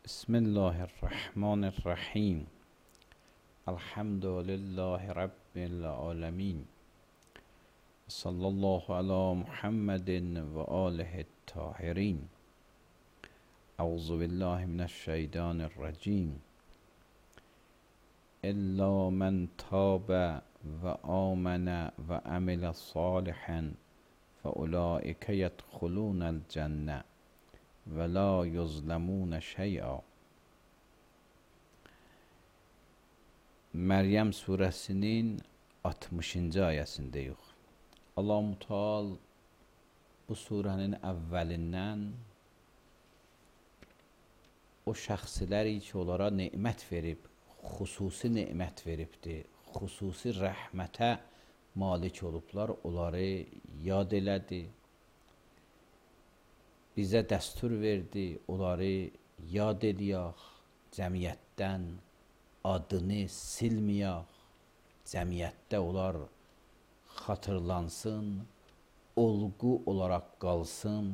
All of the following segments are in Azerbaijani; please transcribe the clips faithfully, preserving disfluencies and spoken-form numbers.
بسم الله الرحمن الرحیم. الحمد لله رب العالمین. صلی الله علی محمد و آله الطاهرین. اعوذ بالله من الشیطان الرجیم. الا من تاب و آمن و عمل صالحا فاولئک یدخلون الجنه ولا یظلمون شیئا. Məryəm surəsinin altmışıncı ayəsindəyik. Allah-u Teala bu surənin əvvəlindən o şəxsləri ki, onlara nemət verib, xüsusi nemət veribdir, xüsusi rəhmətə malik olublar, onları yad elədi. Bizə dəstur verdi, onları yad eləyək, cəmiyyətdən adını silməyək, cəmiyyətdə onlar xatırlansın, olğu olaraq qalsın.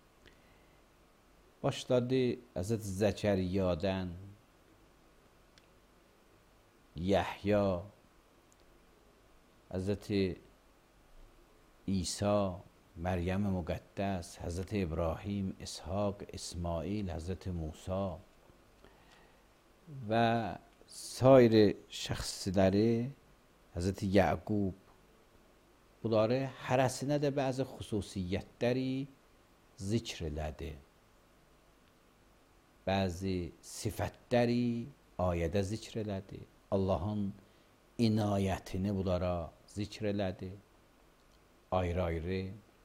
Başladı Həzrəti Zəkəriyadan, Yəhya, Həzrəti İsa, Məryəm-i Müqəddəs, Həzrəti İbrahim, İshaq, İsmail, Həzrəti Musa və sair şəxsləri, Həzrəti Yəqub, bunları hərəsinə də bəzi xüsusiyyətləri zikr elədi. Bəzi sifətləri ayədə zikr elədi. Allahın inayətini bunlara zikr elədi. Ayrı-ayrı.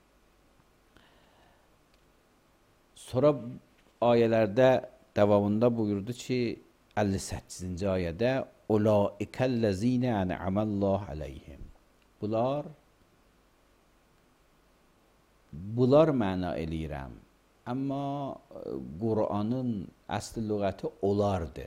Sonra ayələrdə davamında buyurdu ki, əlli səkkizinci ayədə Ulaikəl-ləzinə ən'əməlləh əleyhim. Bunlar bunlar məna eləyirəm. Amma Qur'anın əsli lüğəti onlardır.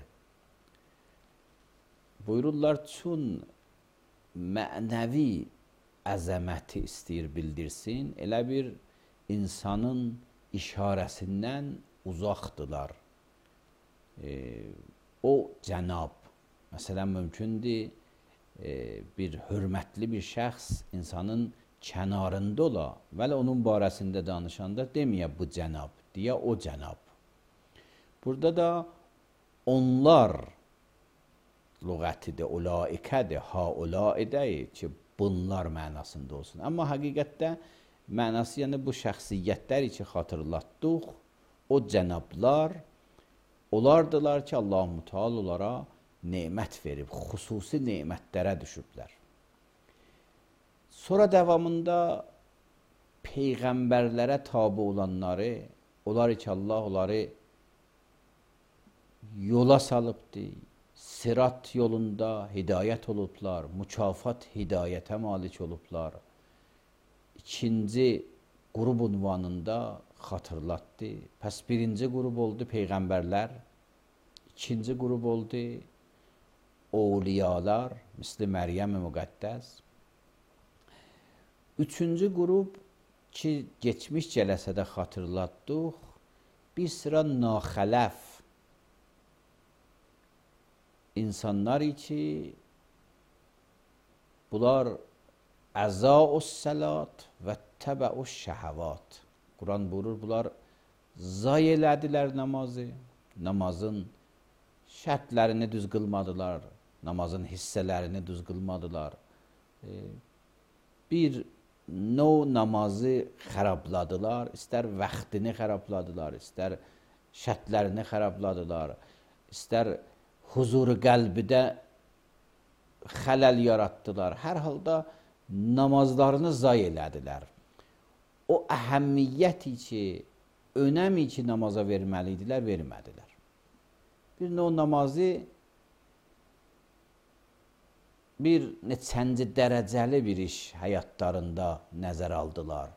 Buyururlar, çün mənəvi əzəməti istəyir bildirsin, elə bir insanın işarəsindən uzaqdılar. E, o cənab, məsələn, mümkündür e, bir hörmətli bir şəxs insanın kənarında ola, vəli onun barəsində danışanda deməyə bu cənab, deyə o cənab. Burada da onlar lüğətidir, ulaikədir, haulaidir ki, bunlar mənasında olsun. Amma həqiqətdə mənası, yəni bu şəxsiyyətləri ki, xatırlatdıq, o cənablar, onlardılar ki, Allah-u Teala onlara nemət verib, xüsusi nemətlərə düşüblər. Sonra davamında peyğəmbərlərə tabi olanları, onları ki, Allah onları yola salıbdır, sirat yolunda hidayət olublar, mükafat hidayətə malik olublar. İkinci qrup unvanında xatırlatdı. Pəs birinci qrup oldu peyğəmbərlər, ikinci qrup oldu ovliyalar, misli Məryəm-i Müqəddəs. Üçüncü qrup ki, geçmiş cələsədə xatırlatdıq, bir sıra naxələf insanlar ki, bunlar əzâus səlat və təbəus şəhəvat. Quran buyurur, bunlar zay elədilər namazı, namazın şərtlərini düz qılmadılar, namazın hissələrini düz qılmadılar. Bir növ namazı xərabladılar, istər vaxtını xərabladılar, istər şərtlərini xərabladılar, istər huzuru qəlbidə xələl yaratdılar. Hər halda namazlarını zay elədilər. O əhəmmiyyəti ki, önəmi ki, namaza verməliydilər, vermədilər. Bir növ namazı bir neçənci dərəcəli bir iş həyatlarında nəzər aldılar.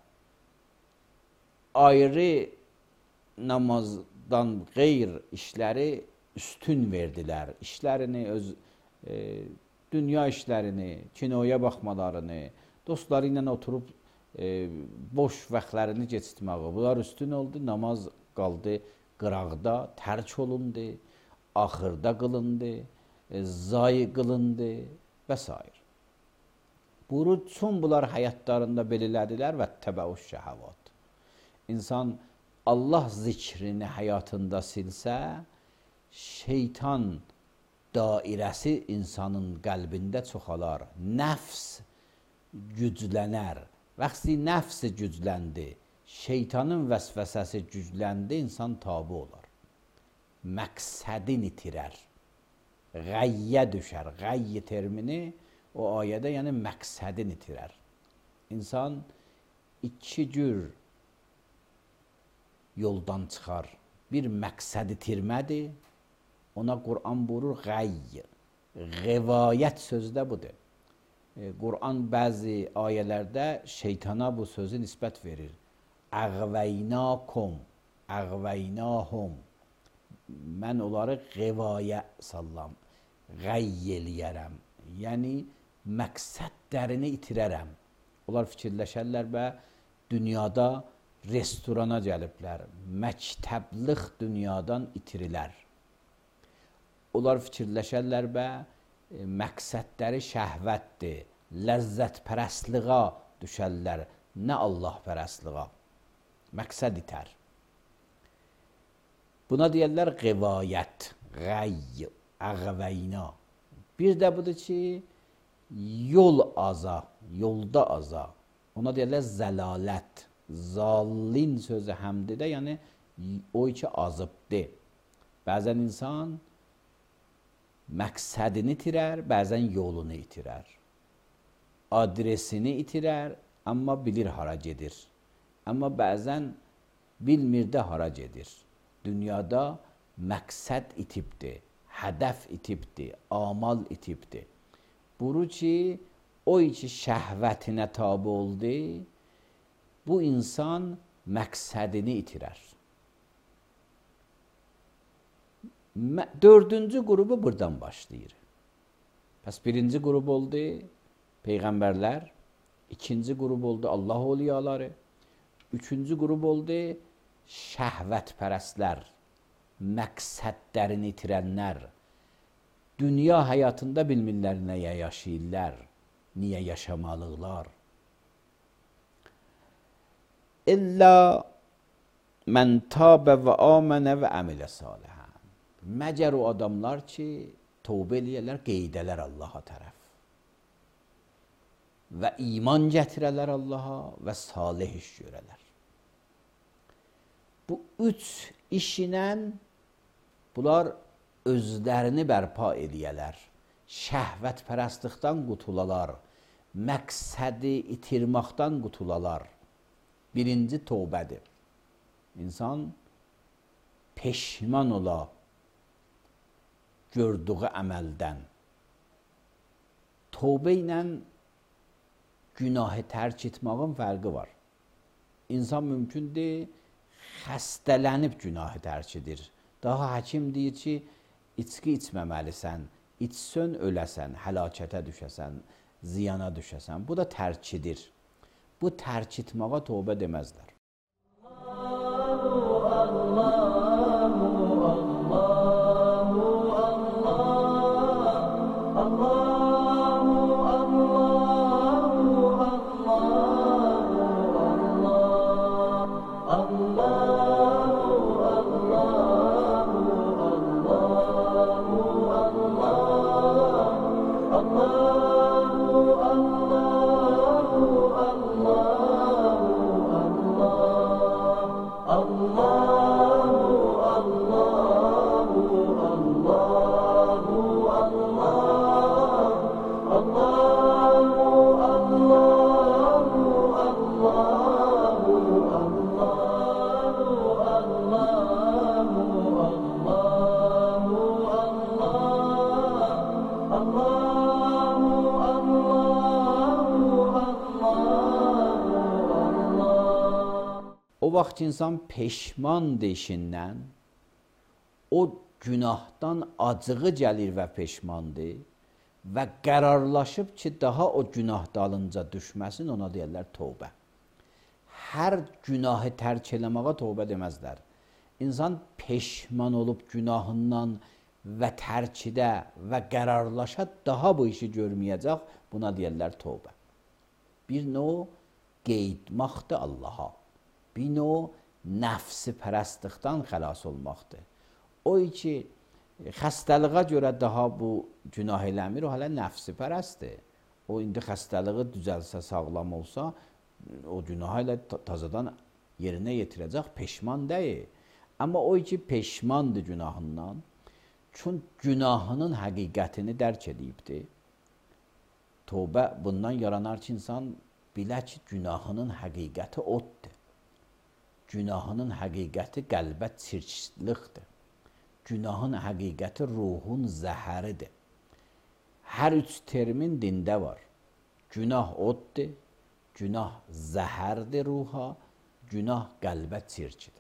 Ayrı namazdan qeyr işləri üstün verdilər. İşlərini, öz e, dünya işlərini, kinoya baxmalarını, dostları ilə oturub e, boş vaxtlarını keçirtməyi, bunlar üstün oldu, namaz qaldı qıraqda tərk olundu, axırda qılındı, zayi qılındı və s. Buyurur, çün bunlar həyatlarında belirlədilər və təbəuş şəhəvat. İnsan Allah zikrini həyatında silsə, şeytan dairəsi insanın qəlbində çoxalar, nəfs güclənər. Vaxtı nəfs gücləndi, şeytanın vəsvəsəsi gücləndi, insan tabi olar. Məqsədin itirər, qayyə düşər. Qayyə termini o ayədə yəni məqsədin itirər. İnsan iki cür yoldan çıxar. Bir məqsəd itirmədir, ona Qur'an buyurur qayyə. Qəvayət sözü də budur. Qur'an bəzi ayələrdə şeytana bu sözü nisbət verir. Əğvəynakum, əğvəynahum. Mən onları qəvayə sallam, qayy eləyərəm. Yəni, məqsədlərini itirərəm. Onlar fikirləşərlər və dünyada restorana gəliblər. Məktəblıq dünyadan itirilər. Onlar fikirləşərlər və məqsədləri şəhvətdir, ləzzət pərəstliğa düşərlər, nə Allah pərəstliğa. Məqsəd itər. Buna deyərlər qəvayət, qayy, əğvəyna. Bir də budur ki, yol aza, yolda aza. Ona deyərlər zəlalət. Zallin sözü həmdidə, yəni o ki azıbdır. Bəzən insan məqsədini itirər, bəzən yolunu itirər. Adresini itirər, amma bilir hara gedir. Amma bəzən bilmir də hara gedir. Dünyada məqsəd itibdir, hədəf itibdir, amal itibdir. Buru ki, o ki şəhvətinə tabi oldu, bu insan məqsədini itirər. Dördüncü qrubu buradan başlayır. Pəs birinci qrub oldu Peyğəmbərlər, ikinci qrub oldu Allah oliyaları, üçüncü qrub oldu şəhvətpərəstlər, məqsədlərini itirənlər, dünya həyatında bilmirlər nəyə yaşayırlar, niyə yaşamalıqlar. İlla mən tabə və amənə və əmilə salihən. Məgər o adamlar ki, tövbə eləyərlər, qeydələr Allaha tərəf. Və iman gətirələr Allaha və salih iş görələr. Bu üç işinə bunlar özlərini bərpa eləyələr. Şəhvətpərəstlikdən qutulalar. Məqsədi itirməkdən qutulalar. Birinci tövbədir. İnsan peşman ola gördüğü əməldən. Tövbə ilə günahı tərk etməyin fərqi var. İnsan mümkündür, xəstələnib günahı tərk edir. Daha həkim deyir ki, içki içməməlisən, içsən öləsən, həlakətə düşəsən, ziyana düşəsən. Bu da tərkidir. Bu tərk etməyə tövbə deməzlər. O vaxt insan peşmandır işindən, o günahdan acığı gəlir və peşmandır və qərarlaşıb ki, daha o günah dalınca düşməsin, ona deyərlər tövbə. Hər günahı tərk eləməyə tövbə deməzlər. İnsan peşman olub günahından və tərkidə və qərarlaşa daha bu işi görməyəcək. Buna deyirlər tövbə. Bir növ qeydmaqdır Allaha. Bir növ nəfsi pərəstlikdən xəlas olmaqdır. O ki, xəstəliğə görə daha bu günah eləmir, o hələ nəfsi pərəstdir. O indi xəstəliği düzəlsə, sağlam olsa, o günahı ilə tazadan yerinə yetirəcək, peşman deyil. Amma o ki, peşmandır günahından, çünki günahının həqiqətini dərk edibdir. Tövbə bundan yaranar ki, insan bilə ki, günahının həqiqəti oddur. Günahının həqiqəti qəlbə çirkliqdir. Günahın həqiqəti ruhun zəhəridir. Hər üç termin dində var. Günah oddur, günah zəhərdir ruha, günah qəlbə çirkidir.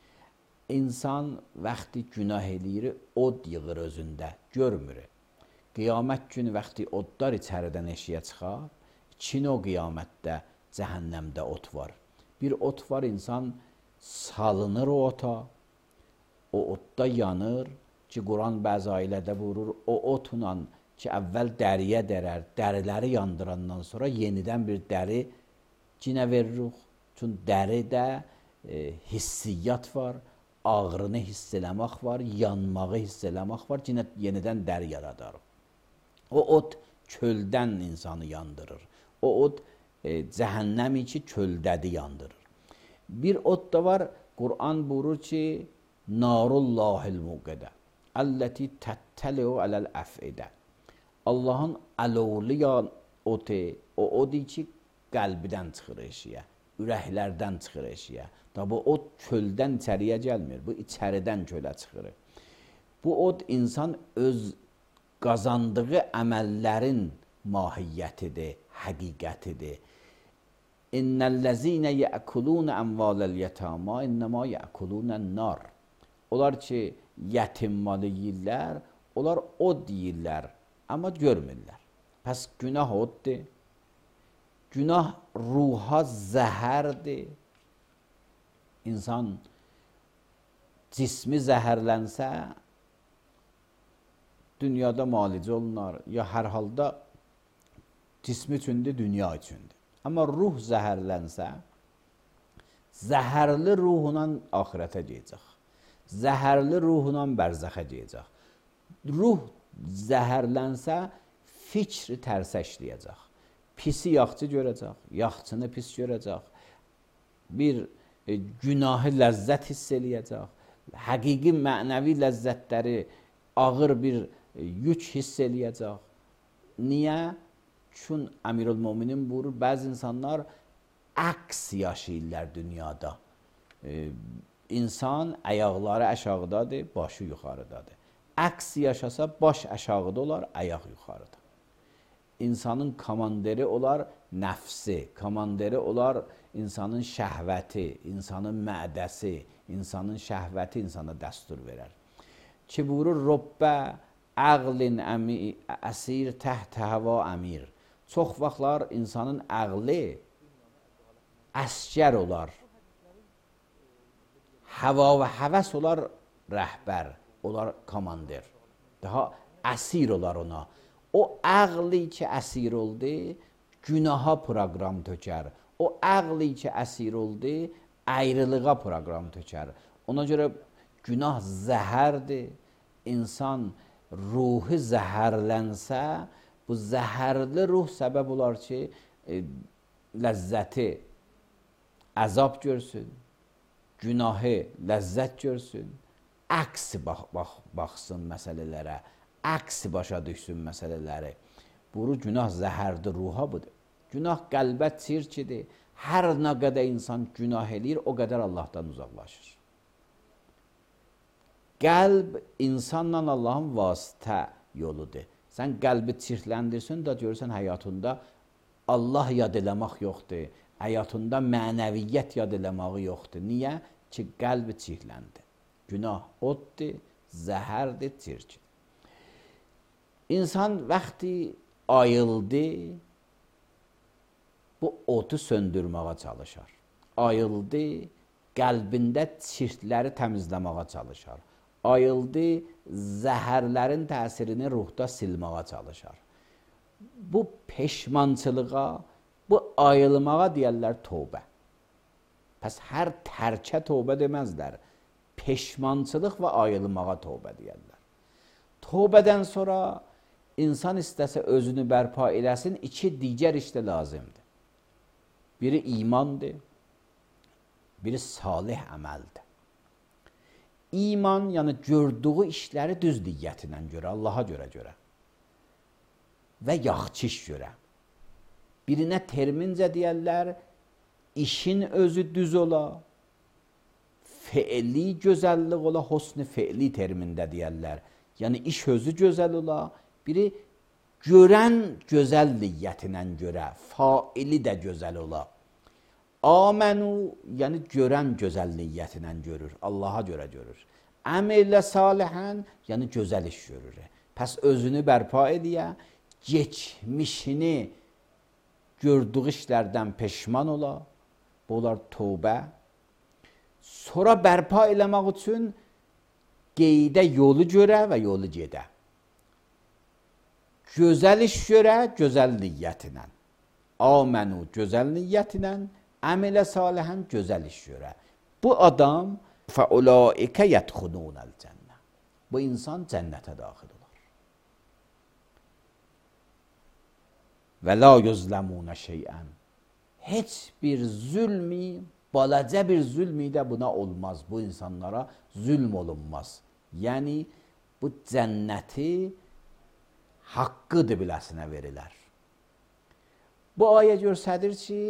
İnsan vaxtı günah eləyir, od yığır özündə, görmür. Qiyamət günü vaxtı odlar içəridən eşiyə çıxar, Çin o qiyamətdə cəhənnəmdə ot var. Bir ot var, insan salınır o ota, o otda yanır ki, Quran bəzi ailədə vurur, o otla ki, əvvəl dəriyə dərər, dəriləri yandırandan sonra yenidən bir dəri cinə veririk. Çünki dəridə e, hissiyyat var, ağrını hiss eləmək var, yanmağı hiss eləmək var, cinə yenidən dəri yaradarıq. O ot çöldən insanı yandırır. O ot e, cəhənnəmi ki, çöldədi yandırır. Bir ot da var, Quran buyurur ki, Narullahil muqədə, əlləti təttəliu aləl əfidə. Allahın əlovli otu, o odu ki, qəlbidən çıxır eşiyə, ürəklərdən çıxır eşiyə. Da bu od çöldən içəriyə gəlmir, bu içəridən çölə çıxır. Bu od insan öz qazandığı əməllərin mahiyyətidir, həqiqətidir. İnnəl-ləzinə yəkulun əmvaləl yətama, innəma yəkulunən nar. Onlar ki, yətim malı yiyirlər, onlar od yiyirlər, amma görmürlər. Pəs günah oddur. Günah ruha zəhərdir. İnsan cismi zəhərlənsə, dünyada müalicə olunar, ya hər halda cismi üçündür, dünya üçündür. Amma ruh zəhərlənsə, zəhərli ruhuna axirətə gedəcək. Zəhərli ruhuna bərzəxə gedəcək. Ruh zəhərlənsə, fikri tərsə işləyəcək. Pisi yaxçı görəcək, yaxçını pis görəcək. Bir e, günahı ləzzət hiss eləyəcək. Həqiqi mənəvi ləzzətləri ağır bir e, yük hiss eləyəcək. Niyə? Çün Əmirül-Müminin buyurur, bəzi insanlar əks yaşayırlar dünyada. E, insan əyaqları aşağıdadır, başı yuxarıdadır. Əks yaşasa baş aşağıda olar, ayaq yuxarıda. İnsanın komandiri olar nəfsi, komandiri olar insanın şəhvəti, insanın mədəsi, insanın şəhvəti insana dəstur verər. Ki buyurur, Robbə əqlin əsir təht həva əmir. Çox vaxtlar insanın əqli əskər olar. Həva və həvəs olar rəhbər, olar komandir. Daha əsir olar ona. O əqli ki əsir oldu, günaha proqram tökər. O əqli ki əsir oldu, ayrılığa proqram tökər. Ona görə günah zəhərdir. İnsan ruhu zəhərlənsə, bu zəhərli ruh səbəb olar ki, e, ləzzəti əzab görsün, günahı ləzzət görsün, əksi bax, bax, baxsın məsələlərə, əksi başa düşsün məsələləri. Buru günah zəhərdir, ruha budur. Günah qəlbə çirkidir. Hər nə qədər insan günah eləyir, o qədər Allahdan uzaqlaşır. Qəlb insanla Allahın vasitə yoludur. Sən qəlbi çirkləndirsin də görürsən həyatında Allah yad eləmək yoxdur. Həyatında mənəviyyət yad eləməyi yoxdur. Niyə? Ki qəlbi çirkləndi. Günah oddur, zəhərdir, çirkdir. İnsan vaxtı ayıldı, bu otu söndürməyə çalışır. Ayıldı, qəlbində çirkləri təmizləməyə çalışar. Ayıldı, zəhərlərin təsirini ruhda silməyə çalışar. Bu peşmançılığa, bu ayılmağa deyərlər tövbə. Pəs hər tərkə tövbə deməzlər. Peşmançılıq və ayılmağa tövbə deyərlər. Tövbədən sonra insan istəsə özünü bərpa eləsin, iki digər işdə lazımdır. Biri imandır, biri salih əməldir. İman, yəni gördüyü işləri düz niyyətinə görə, Allaha görə görə və yaxşı iş görə. Birinə termincə deyərlər, işin özü düz ola, feili gözəllik ola, husn-i feili termində deyərlər. Yəni iş özü gözəl ola, biri görən gözəl niyyətinə görə, faili də gözəl ola. Amenü, yəni görən gözəl niyyətinə görür, Allaha görə görür. Əməllə salihən, yəni gözəl iş görür. Pəs özünü bərpa ediyə, geçmişini gördüyü işlərdən peşman ola, bu olar tövbə. Sonra bərpa eləmək üçün qeydə yolu görə və yolu gedə. Gözəl iş görə, gözəl niyyətinə. Amenü, gözəl niyyətinə. Əmələ salihən gözəl iş görə. Bu adam fəulaikə yədxulunəl cənnə. Bu insan cənnətə daxil olar. Və la yuzləmunə şeyən. Heç bir zülmi, balaca bir zülmi də buna olmaz. Bu insanlara zülm olunmaz. Yəni bu cənnəti haqqıdır biləsinə verilər. Bu ayə göstərir ki,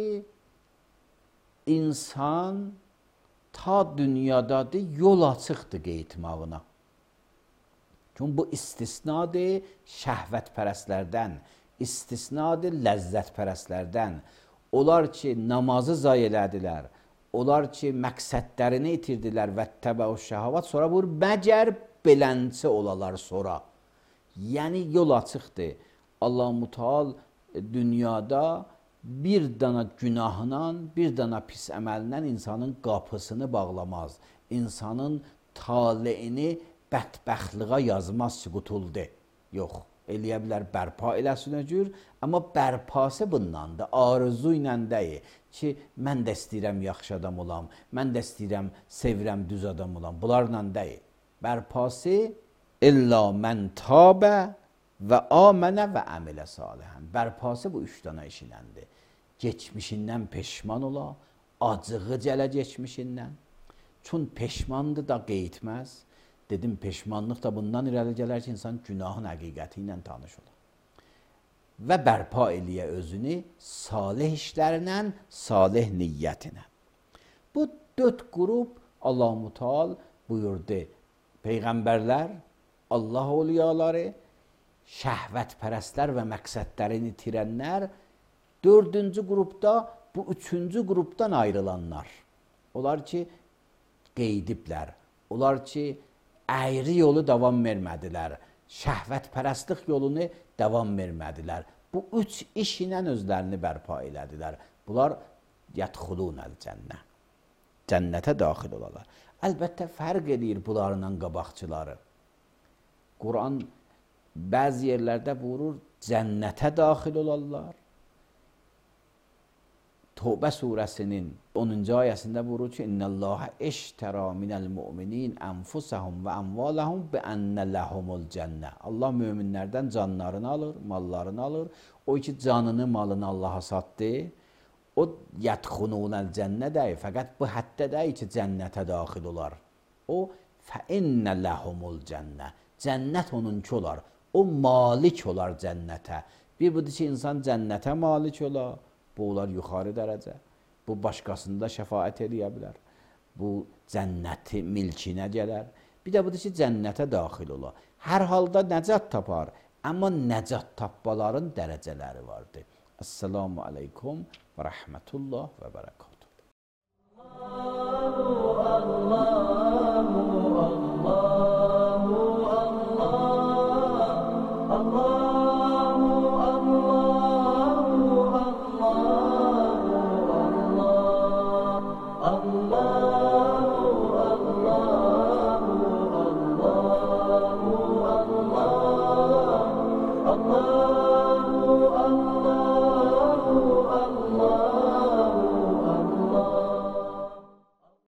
İnsan ta dünyadadır, yol açıqdır qeytmağına. Çünki bu istisnadır şəhvətpərəstlərdən, istisnadır ləzzətpərəstlərdən. Onlar ki, namazı zay elədilər, onlar ki, məqsədlərini itirdilər və təbəu şəhavat, sonra vur, məgər belənçi olalar sonra. Yəni, yol açıqdır. Allah-u Müteal dünyada bir dana günahla, bir dana pis əməllə insanın qapısını bağlamaz. İnsanın taleyini bədbəxtlığa yazmaz ki, qutuldu. Yox, eləyə bilər bərpa eləsinə cür, amma bərpası bundandır, arzu ilə deyil ki, mən də istəyirəm yaxşı adam olam, mən də istəyirəm, sevirəm düz adam olam, bunlarla deyil. Bərpası illa mən tabə və amənə və əmilə salihən. Bərpası bu üç dana işiləndir. Geçmişindən peşman ola, acığı gələ geçmişindən. Çün peşmandır da qeytməz. Dedim, peşmanlıq da bundan irəli gələr ki, insan günahın həqiqəti ilə tanış ola. Və bərpa eləyə özünü salih işlərlə, salih niyyətinə. Bu dörd qrup Allah-u Müteal buyurdu. Peyğəmbərlər, Allah oliyaları, şəhvətpərəstlər və məqsədlərini itirənlər, dördüncü qrupda bu üçüncü qrupdan ayrılanlar. Onlar ki, qeydiblər. Onlar ki, əyri yolu davam vermədilər. Şəhvətpərəstlik yolunu davam vermədilər. Bu üç iş ilə özlərini bərpa elədilər. Bunlar yədxulunəl cənnə. Cənnətə daxil olarlar. Əlbəttə, fərq edir bunlarla qabaqçıları. Quran bəzi yerlərdə buyurur, cənnətə daxil olarlar. Tövbə surəsinin onuncu ayəsində buyurur ki, İnnəllâhə eştərə minəl mü'minin ənfusəhum və əmvaləhum bi ənnə ləhumul cənnə. Allah möminlərdən canlarını alır, mallarını alır. O ki, canını, malını Allaha satdı. O yədxununəl cənnə deyil, fəqət bu həddə deyil ki, cənnətə daxil olar. O, fəinnə ləhumul cənnə. Cənnət onunki olar. O malik olar cənnətə. Bir budur ki, insan cənnətə malik olar. Bu olar yuxarı dərəcə. Bu başqasında şəfaət eləyə bilər. Bu cənnəti milkinə gələr. Bir də budur ki, cənnətə daxil olar. Hər halda nəcat tapar. Amma nəcat tapmaların dərəcələri vardır. Esselamu aleykum və rəhmətullah və bərəkatuhu.